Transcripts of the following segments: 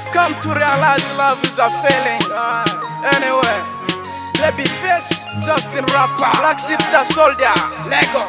come to realize love is a feeling. Anyway, baby face, Justin Rapper, Black Sifter Soldier, Lego.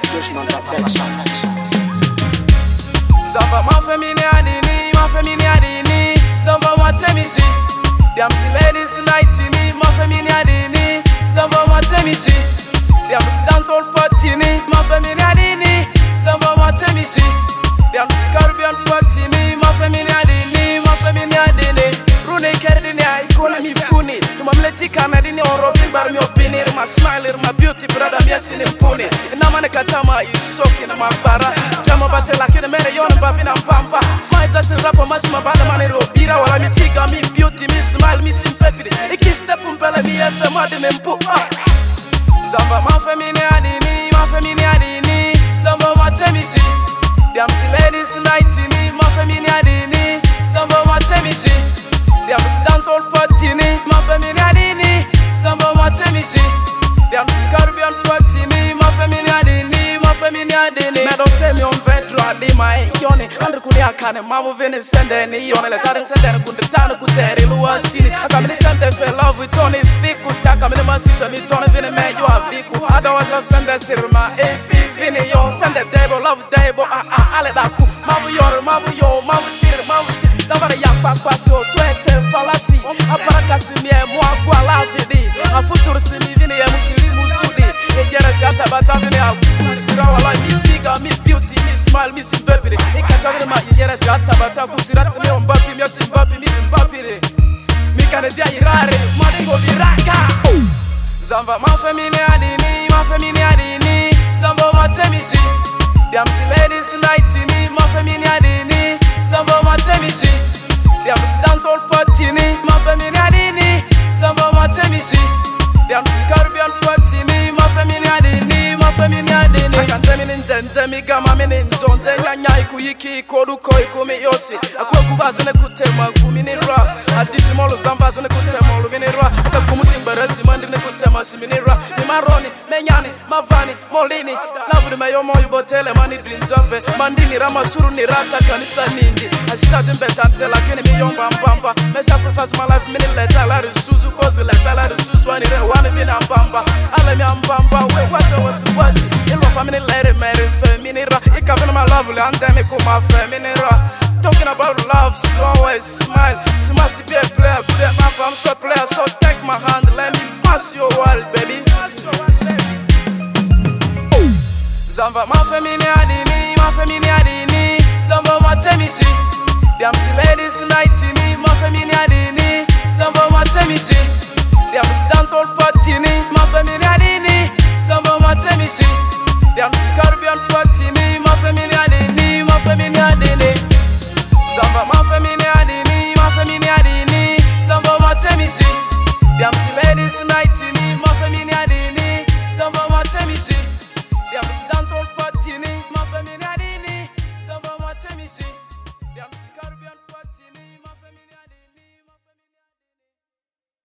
Zamba ma femini adini, ma femini adini. Zamba ma temisi. Them see ladies night ini, ma femini adini. Zamba ma temisi. Them see dance all party ni, ma femini adini. Zamba ma temisi. Them see Caribbean party ni, ma femini adini, ma femini adini. Rune kerdini ay kona mi funi. Tuma mleti kanadini orobin bar mi opinir. Ma smiler, ma beauty brother mi asini mpuni. Inamane katama isoki na mabara. Jama batela kene mere yon bafina pampa. Ma just rapa masima bala mane robira. Wala mi figa mi beauty mi smile mi simpepidi. Iki step umpele mi efe madine mpu. Zamba ma femini adini, ma femini adini. Zamba ma temisi. Them see ladies night ini, ma femini adini. Zamba ma temisi. Them see dance all party ni, ma femini adini. Zamba ma temisi. Them see Caribbean party ni, ma femini adini, ma femini adini. Me don't tell me on vetro adi mai yoni. Andre kuni akane mamu vini sende ni yoni. Le tarin sende ni kundi tanu kuteri luwa sini. Akamini sende fe love with Tony Fiku. Takamini masife mi Tony vini me you a Fiku. Otherwise love sende sirma efi vini yo. Sende debo love debo ale daku. Mamu yor mamu yo mamu tiri mamu tiri. Zavara yakpa kwasi o twete falasi. Apara kasi miye mwa kwa la vidi. Afuturu simi vini ye mushiri musudi. Ejere si atabata vini ya kusira wala mi figa mi beauty mi smile mi simpepiri. Ikata vini ma ejere si atabata kusirata mi ombapi mi simbapi mi mbapiri. Mi kane dia irare madingo viraka. Zamba ma femini adini, ma femini adini. Zamba ma temisi. Them see ladies night ini, ma femini adini. Zamba ma temisi. Them see dance all party ni, ma femini adini. Zamba ma temisi. Them see Caribbean party ni, ma femini adini, ma femini adini. I can't tell me nzenze mi gama mi nzonze nyanya iku yiki kodu ko iku mi yosi. Akwa kubazene kutema kumini ra. Adisi molo zamba zene kutema olu mini ra. Aka kumuti mberesi mandi ne kutema si mini ra. Ni maroni, menyani, mavani, molini. Lavu ni meyo moyu botele mani drinjafe. Mandini rama suru ni rata kanisa nindi. Ashita dimbetante lakini mi yomba mbamba. Me sacrifice my life mini leta la risuzu. Kozi leta la risuzu wani re wani vina mbamba. Ale mi ambamba we wase wasi wasi. Ilwa famini lere mere feminira. Ika vina my love le andemi kuma feminira. Talking about love, so always smile. She must be a player, good at my fam, so player. So take my hand, let me pass your world, baby. Zamba ma femini adini, ma femini adini. Zamba ma temisi. Them see ladies night ini, ma femini adini. Zamba ma temisi. Them see dance all party ni, ma femini adini. Zamba ma temisi. Them see